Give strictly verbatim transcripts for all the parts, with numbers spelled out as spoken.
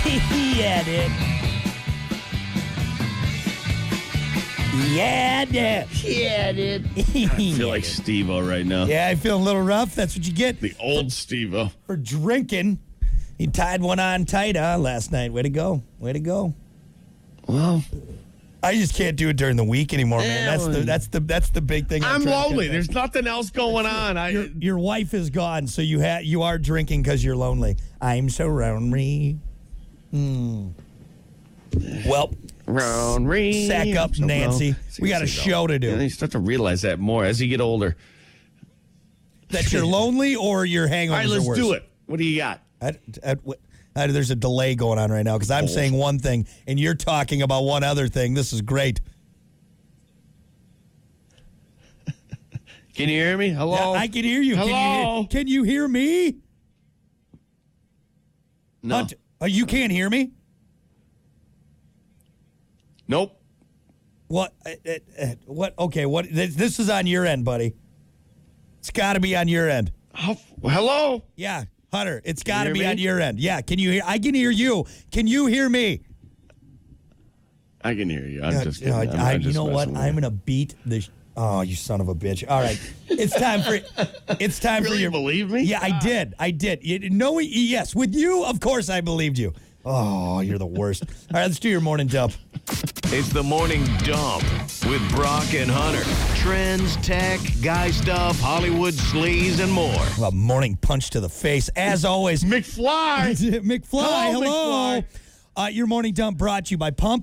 Yeah, dude. Yeah, dude. Yeah, dude. I feel like Steve-O right now. Yeah, I feel a little rough. That's what you get The old Steve-O. for drinking. He tied one on tight, huh, last night. Way to go. Way to go. Well, I just can't do it during the week anymore, man. Yeah, That's the well, that's the that's the big thing. I'm trying to get lonely. back. There's nothing else going on. I Your, your wife is gone, so you ha- you are drinking because you're lonely. I'm so lonely. Hmm. Well, Round sack up, so Nancy. low. We got a Seriously, show though. to do. Yeah, you start to realize that more as you get older. That you're lonely or your hangovers All right, are let's worse. do it. What do you got? I, I, I, there's a delay going on right now because I'm Oh. saying one thing and you're talking about one other thing. This is great. Can you hear me? Hello? Yeah, I can hear you. Can you Hello? hear, can you hear me? No. Hunt, uh, you can't hear me? Nope. What? Uh, uh, uh, what? Okay. What? This, this is on your end, buddy. It's got to be on your end. Oh, hello? Yeah, Hunter. It's got to hear be me? on your end. Yeah. Can you hear? I can hear you. Can you hear me? I can hear you. I'm Uh, just you know, kidding. I'm- I- I'm you just know what? messing with I'm you. gonna beat the. Sh- oh, you son of a bitch! All right, it's time for. It's time for Really your. believe me? Yeah, I did. I did. You, no, yes, with you, of course, I believed you. Oh, you're the worst. All right, let's do your morning dump. It's the Morning Dump with Brock and Hunter. Trends, tech, guy stuff, Hollywood sleaze, and more. A morning punch to the face, as always. McFly. McFly, Hello, hello. McFly. Uh, your morning dump brought to you by Pump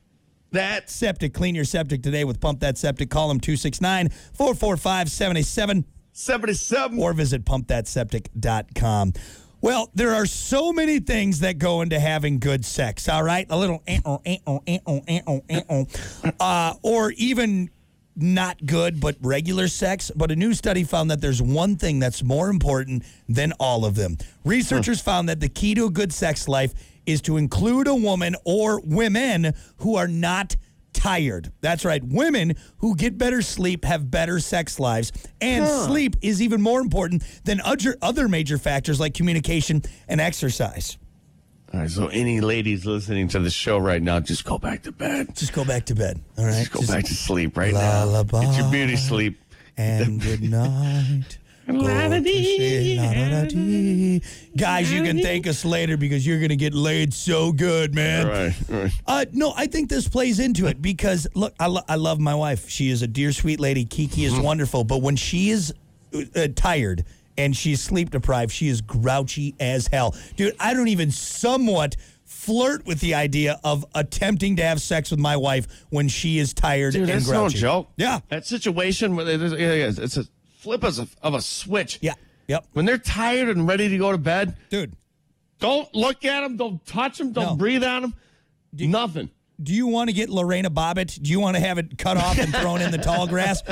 That Septic. Clean your septic today with Pump That Septic. Call them two six nine, four four five, seven eight seven seventy-seven. or visit pump that septic dot com. Well, there are so many things that go into having good sex, all right? A little eh-oh, eh-oh, eh-oh, eh-oh, eh-oh. Uh, or even not good, but regular sex. But a new study found that there's one thing that's more important than all of them. Researchers found that the key to a good sex life is to include a woman or women who are not tired. That's right. Women who get better sleep have better sex lives. And Huh. sleep is even more important than other other major factors like communication and exercise. All right, so any ladies listening to the show right now, just go back to bed. Just go back to bed. All right. Just go back to sleep right lullaby. now. Get your beauty sleep. And good night. Go to sleep. La-da-da-dee. Guys, you can thank us later because you're going to get laid so good, man. All right, all right. Uh, no, I think this plays into it because, look, I, lo- I love my wife. She is a dear, sweet lady. Kiki is wonderful. But when she is uh, tired and she's sleep deprived, she is grouchy as hell. Dude, I don't even somewhat flirt with the idea of attempting to have sex with my wife when she is tired Dude, and that's no grouchy. joke. Yeah. That situation, where there's- yeah, yeah, it's a flip of a, of a switch. Yeah. Yep. When they're tired and ready to go to bed, Dude, don't look at them, don't touch them, don't No. breathe on them. Nothing. do you want to get Lorena Bobbitt? Do you want to have it cut off and thrown in the tall grass?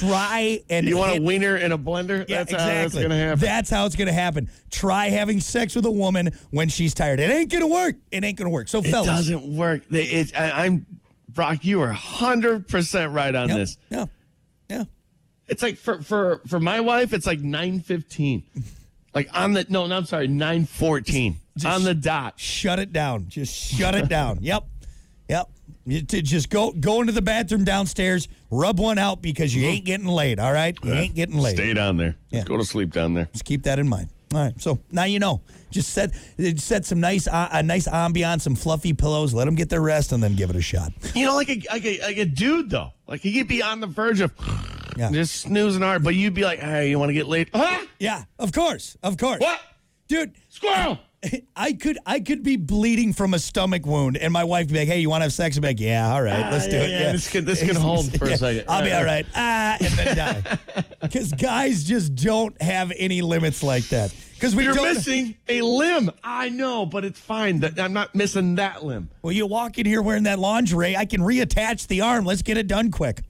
Try and You want hit- a wiener in a blender? Yeah, that's exactly. how that's going to happen. That's how it's going to happen. Try having sex with a woman when she's tired. It ain't going to work. It ain't going to work. So, it fellas. doesn't work. They- It, I, I'm, Brock, you are one hundred percent right on Yep, this. Yeah. Yeah. It's like for, for, for my wife, it's like nine fifteen. Like on the, no, no, I'm sorry, nine fourteen. On the dot. Shut it down. Just shut it down. Yep. Yep. You t- just go go into the bathroom downstairs, rub one out because you ain't getting laid, all right? You ain't getting laid. Stay down there. Yeah. Go to sleep down there. Just keep that in mind. All right, so now you know. Just set set some nice uh, a nice ambiance, some fluffy pillows. Let them get their rest, and then give it a shot. You know, like a, like a, like a dude, though. Like he could be on the verge of Yeah. just snoozing hard, but you'd be like, hey, you want to get laid? Huh? Yeah, of course, of course. What? Dude? Squirrel! I could I could be bleeding from a stomach wound, and my wife would be like, "Hey, you want to have sex?" I'm like, "Yeah, all right, let's Ah, do yeah, it." yeah, this can- this can hold for a second. I'll be Right, all right. Ah, and then die. Because guys just don't have any limits like that. Because we You're don't. missing a limb. I know, but it's fine. That I'm not missing that limb. Well, you walk in here wearing that lingerie. I can reattach the arm. Let's get it done quick.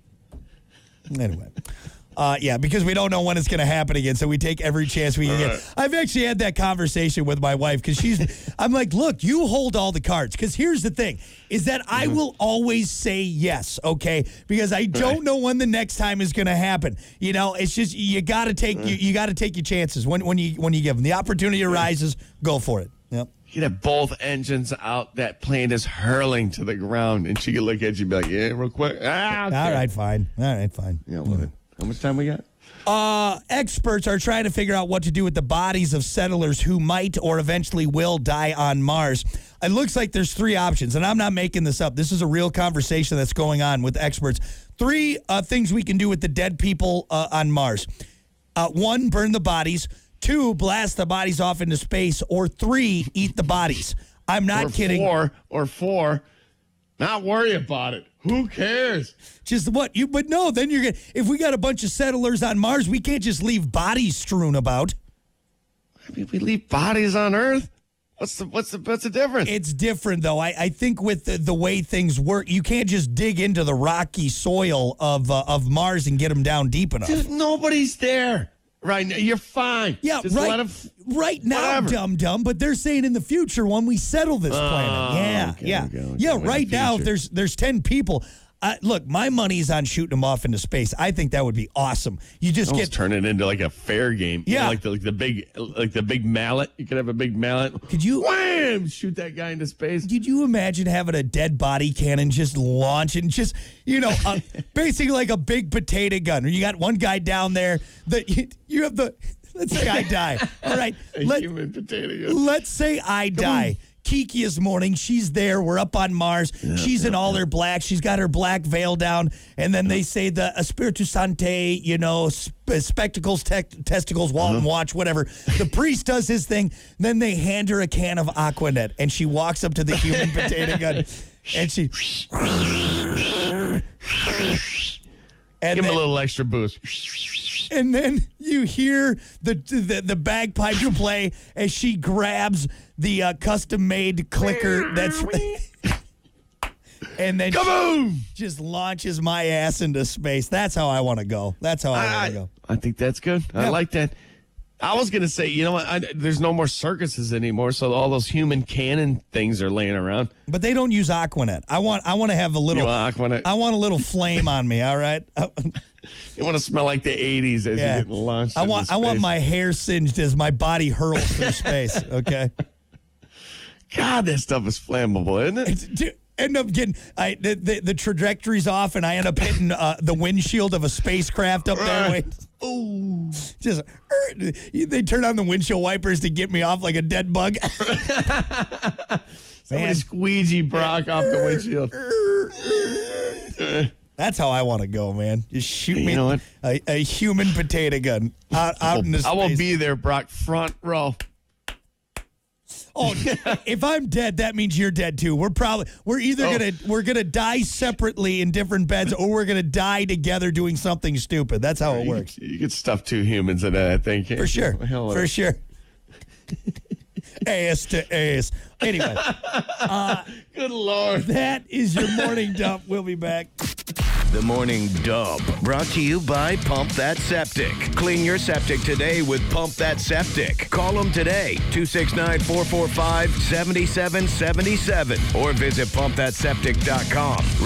Anyway. Uh, yeah, because we don't know when it's going to happen again, so we take every chance we can All get. right. I've actually had that conversation with my wife because she's. I'm like, look, you hold all the cards. Because here's the thing: is that I will always say yes, okay? Because I don't Right. know when the next time is going to happen. You know, it's just you got to take you, you got to take your chances when when you when you give them the opportunity arises. Go for it. Yep. You'd have both engines out. That plane is hurling to the ground, and she could look at you and be like, "Yeah, real quick." Ah, okay. All right, fine. All right, fine. Yeah, well, how much time we got? Uh, experts are trying to figure out what to do with the bodies of settlers who might or eventually will die on Mars. It looks like there's three options, and I'm not making this up. This is a real conversation that's going on with experts. Three uh, things we can do with the dead people uh, on Mars. Uh, one, burn the bodies. Two, blast the bodies off into space. Or three, eat the bodies. I'm not or kidding. Four, or four, not worry about it. Who cares? Just what you, but no, then you're going to, if we got a bunch of settlers on Mars, we can't just leave bodies strewn about. I mean, we leave bodies on Earth. What's the what's the what's the difference? It's different though. I, I think with the, the way things work, you can't just dig into the rocky soil of uh, of Mars and get them down deep enough. Dude, nobody's there right now. You're fine. Yeah, just right. Let 'em, right now, whatever. dum dum. But they're saying in the future when we settle this planet. Yeah, okay, yeah, okay, okay. yeah. In the Right now, if future. there's there's ten people. Uh, look, my money's on shooting them off into space. I think that would be awesome. You just Almost get turn it into like a fair game. You know, Yeah. like the like the big like the big mallet. You could have a big mallet. Could you- wham shoot that guy into space? Could you imagine having a dead body cannon just launching, just, you know, uh, basically like a big potato gun? Or you got one guy down there that you, you have the, let's say I die. All right. A Let, human potato gun. let's say I die. Kiki is mourning. She's there. We're up on Mars. She's in all her black. She's got her black veil down. And then they say the Espiritu Sante, you know, sp- spectacles, te- testicles, Walton watch, whatever. The priest does his thing. Then they hand her a can of Aquanet, and she walks up to the human potato gun, and she. And Give him then, a little extra boost. and then you hear the the, the bagpipes play as she grabs the uh, custom-made clicker that's, and then Kaboom! she just launches my ass into space. That's how I want to go. That's how I, want I, to go. I think that's good. I Yeah. like that. I was gonna say, you know what? I, there's no more circuses anymore, so all those human cannon things are laying around. But they don't use Aquanet. I want I want to have a little. You want Aquanet? I want a little flame on me. All right. You want to smell like the eighties as Yeah. you get launched. I into want I want space. my hair singed as my body hurls through space. Okay. God, that stuff is flammable, isn't it? It's, dude, end up getting I the, the the trajectory's off, and I end up hitting uh, the windshield of a spacecraft up there. Wait, Ooh. just er, they turn on the windshield wipers to get me off like a dead bug. Somebody Man. squeegee Brock off the windshield. That's how I want to go, man. Just shoot You me know what? a, a human potato gun out, out in the space. I will be there, Brock, front row. Oh, if I'm dead, that means you're dead too. We're probably we're either Oh. gonna we're gonna die separately in different beds, or we're gonna die together doing something stupid. That's how it You, works. you could stuff two humans in that, I think. For sure. Hell, For sure. Ass to ass. Anyway, good Lord. that is your morning dump. We'll be back. The Morning Dump, brought to you by Pump That Septic. Clean your septic today with Pump That Septic. Call them today, two six nine, four four five, seven seven seven seven, or visit pump that septic dot com.